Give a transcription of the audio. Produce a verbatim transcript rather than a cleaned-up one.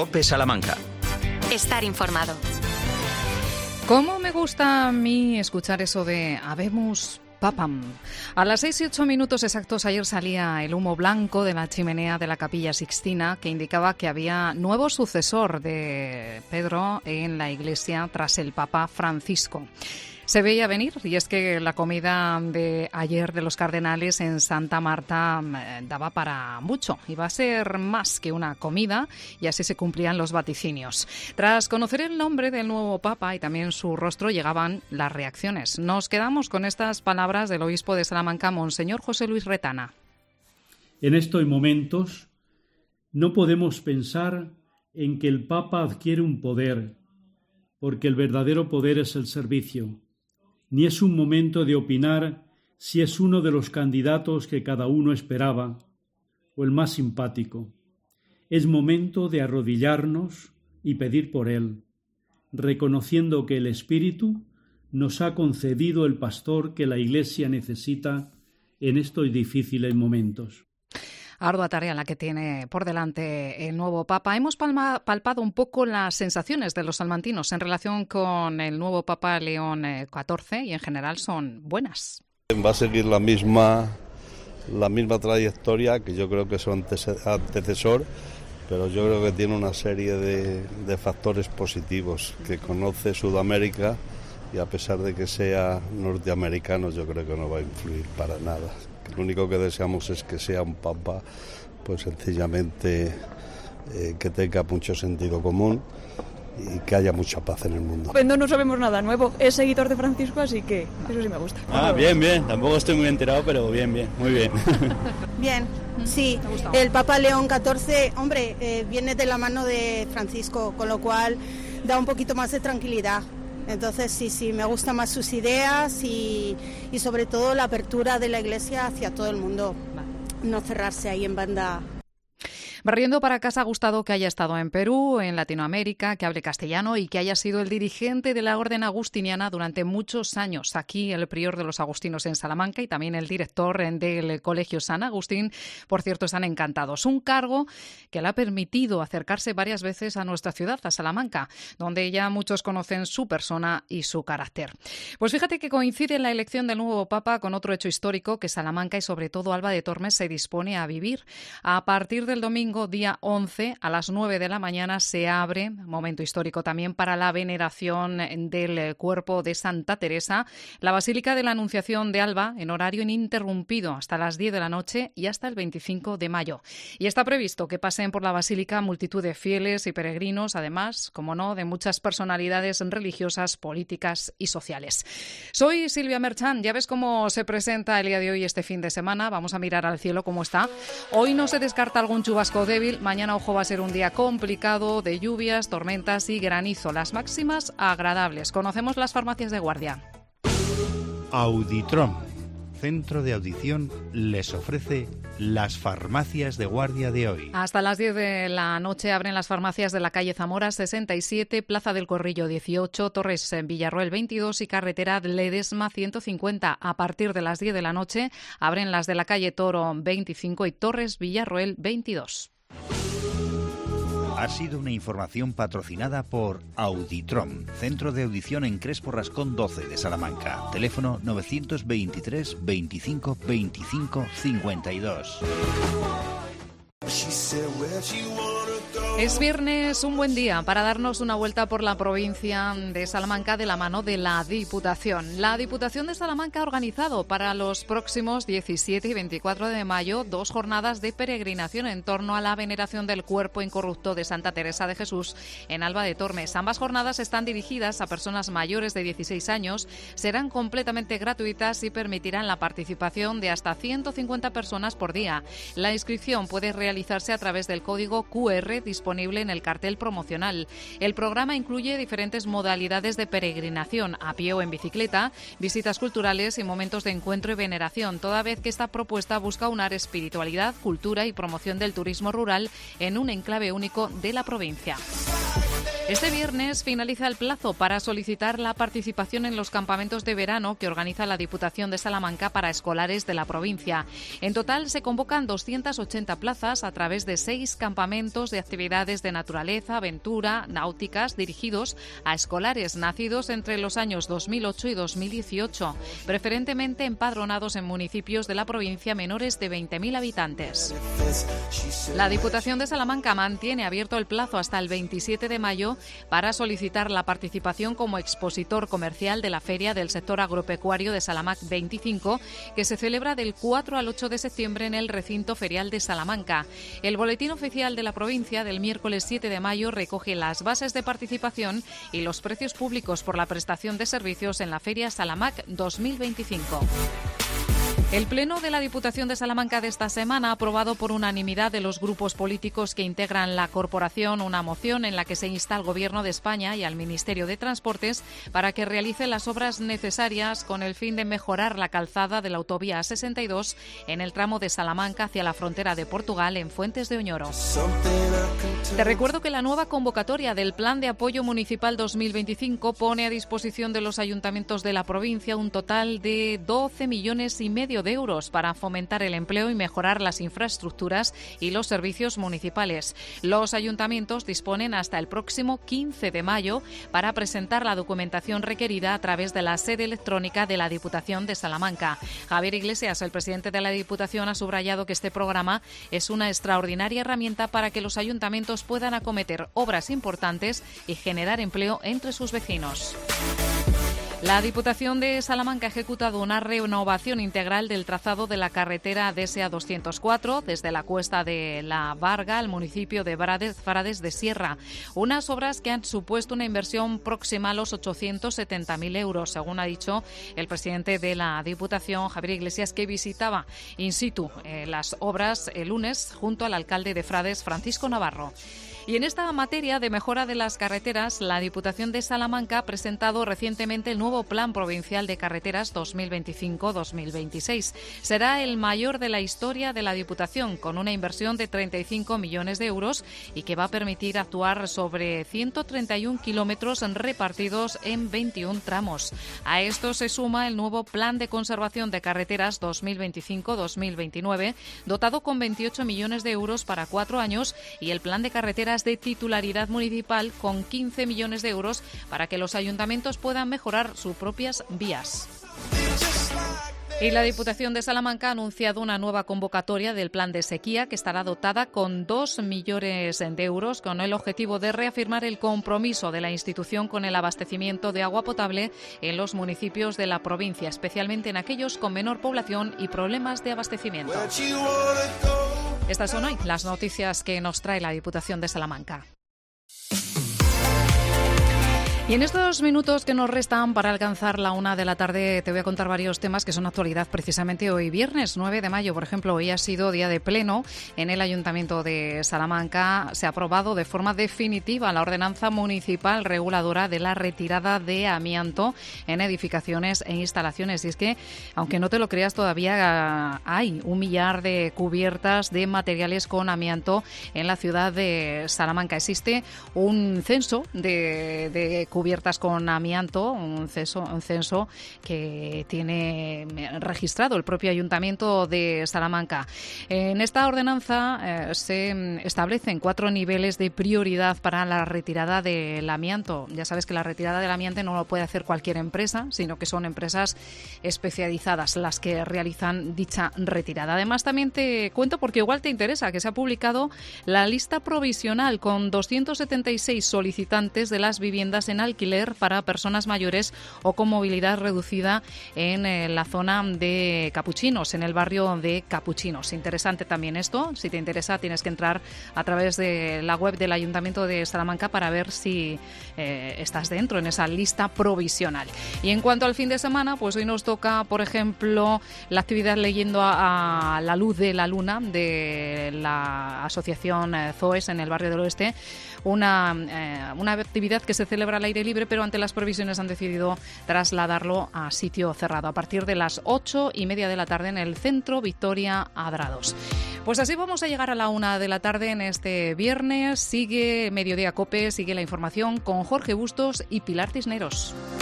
COPE Salamanca. Estar informado. ¿Cómo me gusta a mí escuchar eso de Habemus Papam? A las seis y ocho minutos exactos ayer salía el humo blanco de la chimenea de la Capilla Sixtina, que indicaba que había nuevo sucesor de Pedro en la Iglesia tras el Papa Francisco. Se veía venir, y es que la comida de ayer de los cardenales en Santa Marta eh, daba para mucho. Iba a ser más que una comida, y así se cumplían los vaticinios. Tras conocer el nombre del nuevo Papa y también su rostro, llegaban las reacciones. Nos quedamos con estas palabras del obispo de Salamanca, Monseñor José Luis Retana. En estos momentos no podemos pensar en que el Papa adquiere un poder, porque el verdadero poder es el servicio. Ni es un momento de opinar si es uno de los candidatos que cada uno esperaba o el más simpático. Es momento de arrodillarnos y pedir por él, reconociendo que el Espíritu nos ha concedido el pastor que la Iglesia necesita en estos difíciles momentos. Ardua tarea la que tiene por delante el nuevo Papa. Hemos palma, palpado un poco las sensaciones de los salmantinos en relación con el nuevo Papa León catorce y en general son buenas. Va a seguir la misma, la misma trayectoria que yo creo que es su antecesor, pero yo creo que tiene una serie de, de factores positivos, que conoce Sudamérica y a pesar de que sea norteamericano yo creo que no va a influir para nada. Lo único que deseamos es que sea un papa, pues sencillamente eh, que tenga mucho sentido común y que haya mucha paz en el mundo. Pues no, no sabemos nada nuevo, es seguidor de Francisco, así que eso sí me gusta. Ah, bien, bien, tampoco estoy muy enterado, pero bien, bien, muy bien. Bien, sí, el Papa León catorce, hombre, eh, viene de la mano de Francisco, con lo cual da un poquito más de tranquilidad. Entonces sí, sí, me gustan más sus ideas y, y sobre todo la apertura de la Iglesia hacia todo el mundo, no cerrarse ahí en banda. Barriendo para casa, ha gustado que haya estado en Perú, en Latinoamérica, que hable castellano y que haya sido el dirigente de la Orden Agustiniana durante muchos años. Aquí el prior de los agustinos en Salamanca y también el director del Colegio San Agustín, por cierto, están encantados. Un cargo que le ha permitido acercarse varias veces a nuestra ciudad, a Salamanca, donde ya muchos conocen su persona y su carácter. Pues fíjate que coincide la elección del nuevo Papa con otro hecho histórico que Salamanca y sobre todo Alba de Tormes se dispone a vivir. A partir del domingo día once a las nueve de la mañana se abre, momento histórico también para la veneración del cuerpo de Santa Teresa, la Basílica de la Anunciación de Alba en horario ininterrumpido hasta las diez de la noche y hasta el veinticinco de mayo. Y está previsto que pasen por la Basílica multitud de fieles y peregrinos, además, como no, de muchas personalidades religiosas, políticas y sociales. Soy Silvia Merchan, ya ves cómo se presenta el día de hoy este fin de semana. Vamos a mirar al cielo cómo está. Hoy no se descarta algún chubasco débil. Mañana, ojo, va a ser un día complicado de lluvias, tormentas y granizo. Las máximas agradables. Conocemos las farmacias de guardia. Auditrom, centro de audición, les ofrece las farmacias de guardia de hoy. Hasta las diez de la noche abren las farmacias de la calle Zamora sesenta y siete, Plaza del Corrillo dieciocho, Torres en Villarroel veintidós y carretera Ledesma ciento cincuenta. A partir de las diez de la noche abren las de la calle Toro veinticinco y Torres Villarroel veintidós. Ha sido una información patrocinada por Auditrom, centro de audición en Crespo Rascón doce de Salamanca. Teléfono novecientos veintitrés veinticinco veinticinco cincuenta y dos. Es viernes, un buen día para darnos una vuelta por la provincia de Salamanca de la mano de la Diputación. La Diputación de Salamanca ha organizado para los próximos diecisiete y veinticuatro de mayo dos jornadas de peregrinación en torno a la veneración del cuerpo incorrupto de Santa Teresa de Jesús en Alba de Tormes. Ambas jornadas están dirigidas a personas mayores de dieciséis años, serán completamente gratuitas y permitirán la participación de hasta ciento cincuenta personas por día. La inscripción puede realizarse a través del código cu erre disponible en el cartel promocional. El programa incluye diferentes modalidades de peregrinación, a pie o en bicicleta, visitas culturales y momentos de encuentro y veneración, toda vez que esta propuesta busca unar espiritualidad, cultura y promoción del turismo rural en un enclave único de la provincia. Este viernes finaliza el plazo para solicitar la participación en los campamentos de verano que organiza la Diputación de Salamanca para escolares de la provincia. En total se convocan doscientas ochenta plazas a través de seis campamentos de actividades de naturaleza, aventura, náuticas, dirigidos a escolares nacidos entre los años dos mil ocho y dos mil dieciocho, preferentemente empadronados en municipios de la provincia menores de veinte mil habitantes. La Diputación de Salamanca mantiene abierto el plazo hasta el veintisiete de mayo para solicitar la participación como expositor comercial de la Feria del Sector Agropecuario de Salamac veinticinco, que se celebra del cuatro al ocho de septiembre en el recinto ferial de Salamanca. El boletín oficial de la provincia del miércoles siete de mayo recoge las bases de participación y los precios públicos por la prestación de servicios en la Feria Salamac dos mil veinticinco. El Pleno de la Diputación de Salamanca de esta semana ha aprobado por unanimidad de los grupos políticos que integran la corporación una moción en la que se insta al Gobierno de España y al Ministerio de Transportes para que realice las obras necesarias con el fin de mejorar la calzada de la autovía A sesenta y dos en el tramo de Salamanca hacia la frontera de Portugal en Fuentes de Oñoro. Te recuerdo que la nueva convocatoria del Plan de Apoyo Municipal dos mil veinticinco pone a disposición de los ayuntamientos de la provincia un total de doce millones y medio de euros para fomentar el empleo y mejorar las infraestructuras y los servicios municipales. Los ayuntamientos disponen hasta el próximo quince de mayo para presentar la documentación requerida a través de la sede electrónica de la Diputación de Salamanca. Javier Iglesias, el presidente de la Diputación, ha subrayado que este programa es una extraordinaria herramienta para que los ayuntamientos puedan acometer obras importantes y generar empleo entre sus vecinos. La Diputación de Salamanca ha ejecutado una renovación integral del trazado de la carretera D S A doscientos cuatro desde la Cuesta de la Varga al municipio de Frades de Sierra. Unas obras que han supuesto una inversión próxima a los ochocientos setenta mil euros, según ha dicho el presidente de la Diputación, Javier Iglesias, que visitaba in situ eh, las obras el lunes junto al alcalde de Frades, Francisco Navarro. Y en esta materia de mejora de las carreteras, la Diputación de Salamanca ha presentado recientemente el nuevo Plan Provincial de Carreteras dos mil veinticinco a dos mil veintiséis. Será el mayor de la historia de la Diputación, con una inversión de treinta y cinco millones de euros y que va a permitir actuar sobre ciento treinta y uno kilómetros repartidos en veintiún tramos. A esto se suma el nuevo Plan de Conservación de Carreteras dos mil veinticinco a dos mil veintinueve, dotado con veintiocho millones de euros para cuatro años, y el Plan de Carreteras de titularidad municipal con quince millones de euros para que los ayuntamientos puedan mejorar sus propias vías. Y la Diputación de Salamanca ha anunciado una nueva convocatoria del Plan de Sequía que estará dotada con dos millones de euros con el objetivo de reafirmar el compromiso de la institución con el abastecimiento de agua potable en los municipios de la provincia, especialmente en aquellos con menor población y problemas de abastecimiento. Estas son hoy las noticias que nos trae la Diputación de Salamanca. Y en estos minutos que nos restan para alcanzar la una de la tarde te voy a contar varios temas que son actualidad precisamente hoy viernes nueve de mayo. Por ejemplo, hoy ha sido día de pleno en el Ayuntamiento de Salamanca. Se ha aprobado de forma definitiva la ordenanza municipal reguladora de la retirada de amianto en edificaciones e instalaciones. Y es que, aunque no te lo creas, todavía hay un millar de cubiertas de materiales con amianto en la ciudad de Salamanca. Existe un censo de, de cubiertas con amianto, un censo, un censo que tiene registrado el propio Ayuntamiento de Salamanca. En esta ordenanza eh, se establecen cuatro niveles de prioridad para la retirada del amianto. Ya sabes que la retirada del amianto no lo puede hacer cualquier empresa, sino que son empresas especializadas las que realizan dicha retirada. Además, también te cuento, porque igual te interesa, que se ha publicado la lista provisional con doscientos setenta y seis solicitantes de las viviendas en alquiler para personas mayores o con movilidad reducida en eh, la zona de Capuchinos, en el barrio de Capuchinos. Interesante también esto. Si te interesa, tienes que entrar a través de la web del Ayuntamiento de Salamanca para ver si eh, estás dentro en esa lista provisional. Y en cuanto al fin de semana, pues hoy nos toca, por ejemplo, la actividad Leyendo a, a la luz de la luna de la asociación eh, ZOES en el barrio del Oeste. Una, eh, una actividad que se celebra al aire libre, pero ante las previsiones han decidido trasladarlo a sitio cerrado a partir de las ocho y media de la tarde en el Centro Victoria Adrados. Pues así vamos a llegar a la una de la tarde en este viernes. Sigue Mediodía COPE, sigue la información con Jorge Bustos y Pilar Cisneros.